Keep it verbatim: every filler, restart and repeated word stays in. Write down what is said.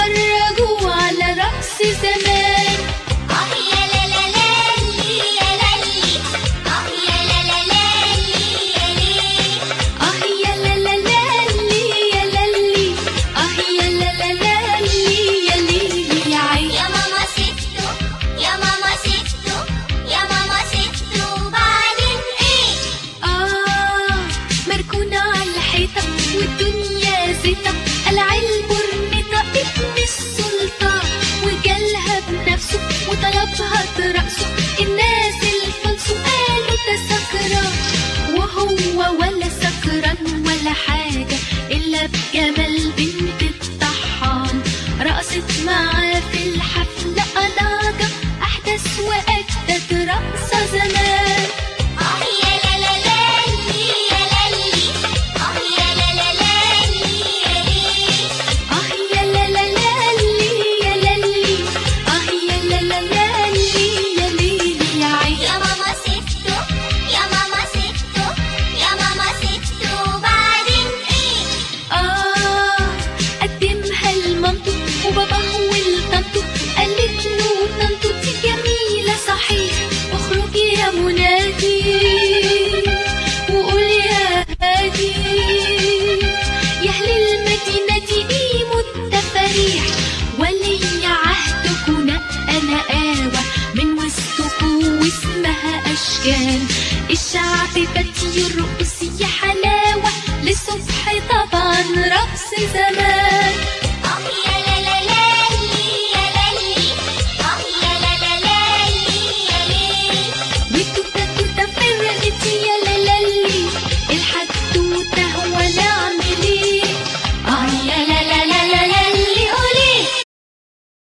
اتفرجوا على رقص زمان. اه يا لا لا لالي يا لالي، اه يا لا لا لالي يا ليه، اه يا لا لا لالي يا لالي، اه يا لا لا لالي يا ليلي يا عين. يا ماما سبته يا ماما سبته يا ماما سبته بعدين ايه؟ آه مركونة على الحيطة والدنيا زيطة، قلع البرنيطة ابن السلطان وجالها بنفسه وطلبها ترقصه. الناس الفلسو قالوا ده سكران، وهو ولا سكران ولا حاجة إلا بجمال بنت الطحان. رقصت معاه في الحفلة أناجة، أحدث وأجدد رقصة زمان. اه يا لا لا لالي يا لالي، اه يا لا لا لالي يا ليه، آه يا لا لا لالي يا لالي، آه يا لا لا لالي يا ليلي يا عين. يا ماما سبته يا ماما سبته يا ماما سبته بعدين ايه؟ آه قدمها لمامته وباباه ولطنطه، قالت له طنطو دي جميلة صحيح، اخرجي يا منادي وقول يا هادي، يا أهل المدينة دي قيموا التفاريح، ولي عهدكوا نقى نقاوة من وسطكوا واسمها أشجان. الشعب بات يرقص يا حلاوة للصبح طبعا رقص زمان.